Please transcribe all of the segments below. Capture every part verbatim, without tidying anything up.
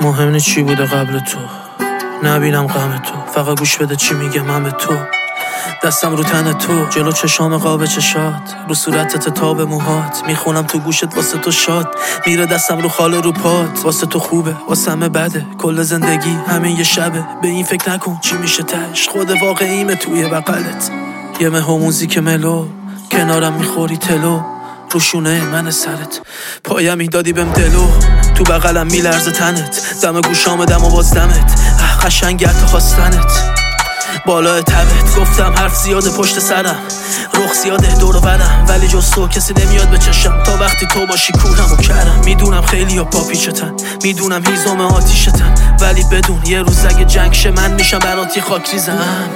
مهم نی چی بوده قبل تو، نبینم غم تو، فقط گوش بده چی میگم من به تو. دستم رو تن تو، جلو چشام قاب چشات، رو صورتت تاب موهات، میخونم تو گوشت واسه تو شاد، میره دستم رو خال رو پات. واسه تو خوبه واسه همه بده، کل زندگی همین یه شبه. به این فکر نکن چی میشه تش، خود واقعیمه توی بغلت. یه مه و موزیک ملو، کنارم میخوری تلو، روشونه من سرت، پایم میدادی بهم دلو، تو بغلم میلرزه تنت، دم گوشام دم و باز دمت، قشنگ حتی خواستنت بالای تبت. گفتم حرف زیاده پشت سرم، رخ زیاده دور و برم، ولی جز تو کسی نمیاد به چشم تا وقتی تو باشی کورم و کرم. میدونم خیلی ها پاپیچتن، میدونم هیزم آتیشتن، ولی بدون یه روز اگه جنگ شه من میشم براتی خاک ریزم،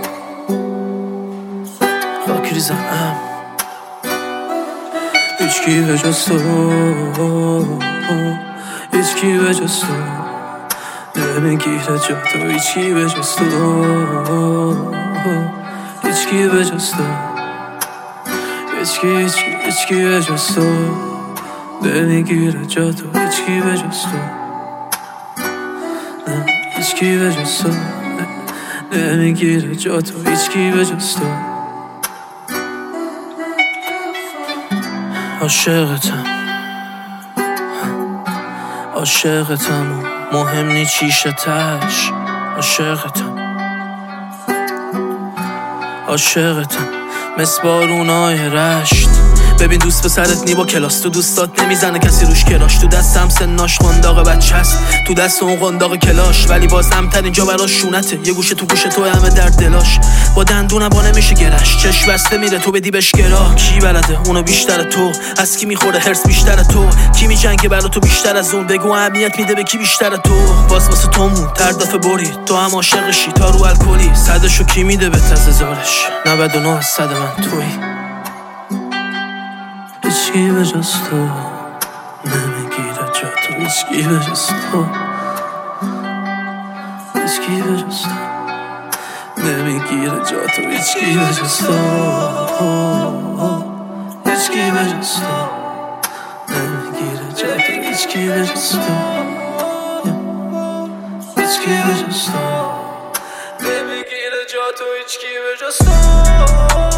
خاک ریزم. هیچکی به جز تو، هیچکی به جز تو نمیگیره جا تو، هیچکی به جز تو، هیچکی به جز تو، هیچکی هیچکی هیچکی به جز تو نمیگیره جا تو، هیچکی به جز تو، هیچکی به جز تو نمیگیره جا تو، هیچکی به جز تو. عاشقتم عاشقتم و مهم نی چیشه تش، عاشقتم عاشقتم مثل بارونای رشت. ببین دوست پسرت نی با کلاس، تو دوستات نمیزنه کسی روش کراش، تو دستم سناش قنداق بچه هست، تو دست اون قنداق کلاش، ولی باز همتر اینجا براش شونته، یه گوشه تو گوشه تو همه در دلاش، با دندونم با نمیشه گرش، چش بسته میره تو بدی بهش گرا. کی بلده اونو بیشتر تو، از کی میخوره هرس بیشتر تو، کی میجنگه برا تو بیشتر از اون، بگو اهمیت میده به کی بیشتر تو. باز واسه تو مون تر دفعه برید، تو هم عاشقشی تا رو الکلی، صدشو کی میده به تز هزارش، نود و نه از صد من تویی. هیچکی به جز تو نمیگیره جا تو، هیچکی به جز تو، هیچکی به جز تو نمیگیره جا تو، هیچکی به جز تو، هیچکی به جز تو نمیگیره جا تو، هیچکی به جز تو، هیچکی به جز تو نمیگیره جا تو، هیچکی به جز تو.